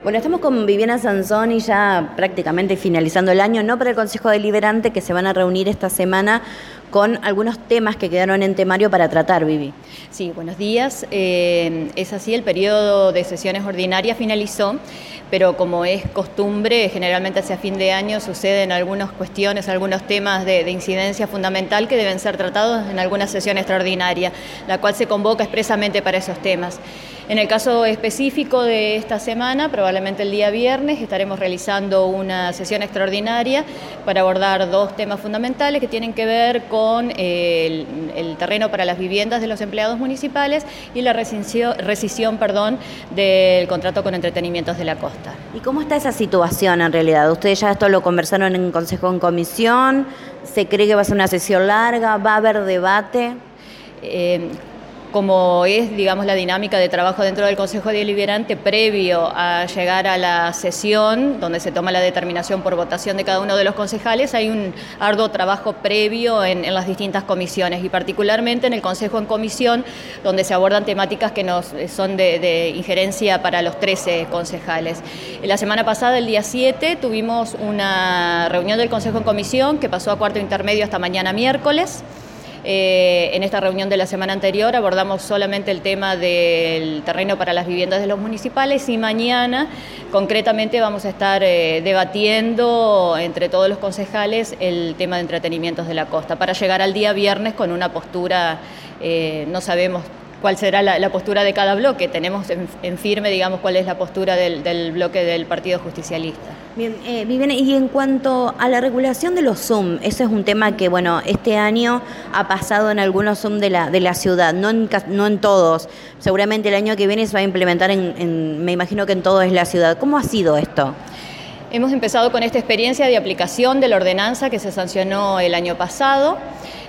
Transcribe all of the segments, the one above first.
Bueno, estamos con Viviana Sansoni ya prácticamente finalizando el año, no para el Consejo Deliberante, que se van a reunir esta semana con algunos temas que quedaron en temario para tratar, Vivi. Sí, buenos días. Es así, el periodo de sesiones ordinarias finalizó, pero como es costumbre, generalmente hacia fin de año suceden algunas cuestiones, algunos temas de incidencia fundamental que deben ser tratados en alguna sesión extraordinaria, la cual se convoca expresamente para esos temas. En el caso específico de esta semana, probablemente el día viernes, estaremos realizando una sesión extraordinaria para abordar dos temas fundamentales que tienen que ver con el terreno para las viviendas de los empleados municipales y la rescisión del contrato con entretenimientos de la costa. ¿Y cómo está esa situación en realidad? Ustedes ya esto lo conversaron en Consejo en Comisión, ¿se cree que va a ser una sesión larga? ¿Va a haber debate? Como es, digamos, la dinámica de trabajo dentro del Consejo Deliberante, previo a llegar a la sesión, donde se toma la determinación por votación de cada uno de los concejales, hay un arduo trabajo previo en las distintas comisiones, y particularmente en el Consejo en Comisión, donde se abordan temáticas que son de injerencia para los 13 concejales. La semana pasada, el día 7, tuvimos una reunión del Consejo en Comisión que pasó a cuarto intermedio hasta mañana miércoles. En esta reunión de la semana anterior abordamos solamente el tema del terreno para las viviendas de los municipales, y mañana concretamente vamos a estar debatiendo entre todos los concejales el tema de entretenimientos de la costa, para llegar al día viernes con una postura, no sabemos cuál será la postura de cada bloque. Tenemos en firme, digamos, cuál es la postura del bloque del Partido Justicialista. Bien, Viviana, y en cuanto a la regulación de los Zoom, ese es un tema que, bueno, este año ha pasado en algunos Zoom de la ciudad, no en todos. Seguramente el año que viene se va a implementar me imagino que en todo es la ciudad. ¿Cómo ha sido esto? Hemos empezado con esta experiencia de aplicación de la ordenanza que se sancionó el año pasado.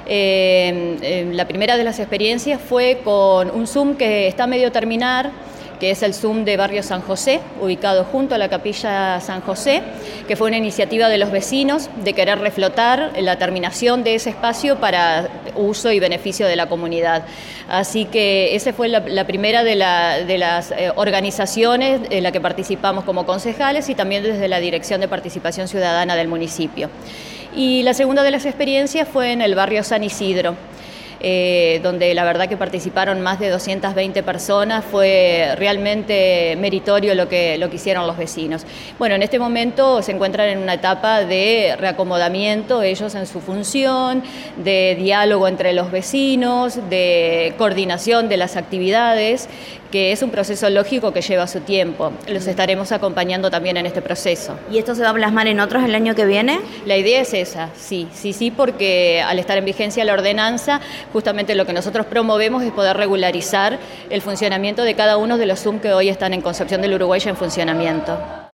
La primera de las experiencias fue con un Zoom que está a medio terminar, que es el Zoom de Barrio San José, ubicado junto a la Capilla San José, que fue una iniciativa de los vecinos de querer reflotar la terminación de ese espacio para uso y beneficio de la comunidad. Así que esa fue la primera de las organizaciones en la que participamos como concejales, y también desde la Dirección de Participación Ciudadana del municipio. Y la segunda de las experiencias fue en el barrio San Isidro, donde la verdad que participaron más de 220 personas. Fue realmente meritorio lo que hicieron los vecinos. Bueno, en este momento se encuentran en una etapa de reacomodamiento, ellos en su función, de diálogo entre los vecinos, de coordinación de las actividades, que es un proceso lógico que lleva su tiempo. Los estaremos acompañando también en este proceso. ¿Y esto se va a plasmar en otros el año que viene? La idea es esa, sí, porque al estar en vigencia la ordenanza, justamente lo que nosotros promovemos es poder regularizar el funcionamiento de cada uno de los Zoom que hoy están en Concepción del Uruguay en funcionamiento.